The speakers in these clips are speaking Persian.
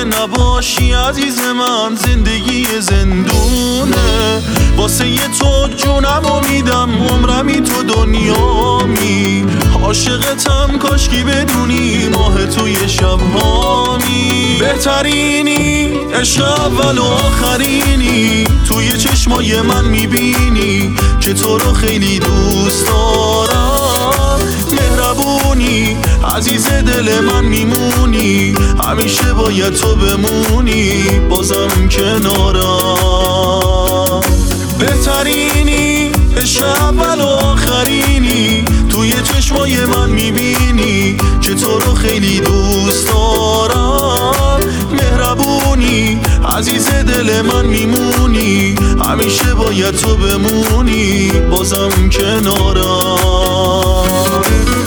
نباشی عزیز من زندگی زندونه. واسه یه تو جونمو میدم، عمرمی تو دنیامی. عاشقتم کاشکی بدونی، ماه توی شبهامی. بهترینی، عشق اول و آخرینی. توی چشمای من میبینی که تو رو خیلی دوست دارم. مهربونی، عزیز دل من میمونی. همیشه باید تو بمونی، بازم کنارم. بهترینی، عشق اول و آخرینی. توی چشمای من میبینی که تو رو خیلی دوست دارم. مهربونی، عزیز دل من میمونی. همیشه باید تو بمونی، بازم کنارم.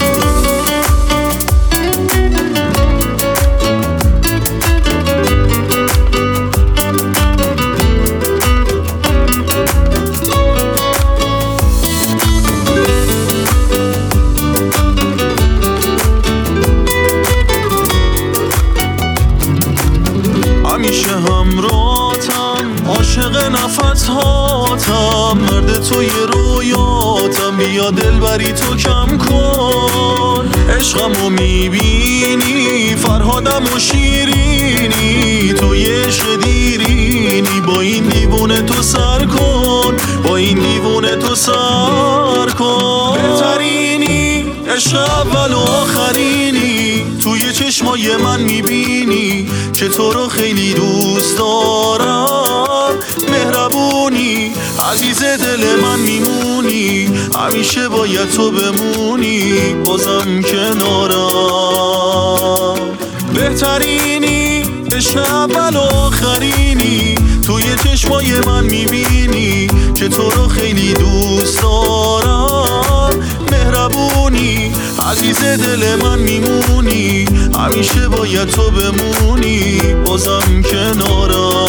همیشه همراهتم، عاشق نفسهاتم. مرد توی رویاتم، بیا دلبری تو کم کن. عشقمو میبینی، فرهادم و شیرینی. توی عشق دیرینی، با این دیوونه تو سر کن. با این دیوونه تو سر کن. بهترینی، عشق اول و آخرینی. توی چشمای من میبینی که تو رو خیلی دوست دارم. مهربونی، عزیز دل من میمونی. همیشه باید تو بمونی، بازم کنارم. بهترینی، عشق اول و آخرینی. توی چشمای من میبینی که تو رو خیلی دوست دارم. مهربونی، عزیز دل من میمونی. همیشه باید تو بمونی، بازم کنارم.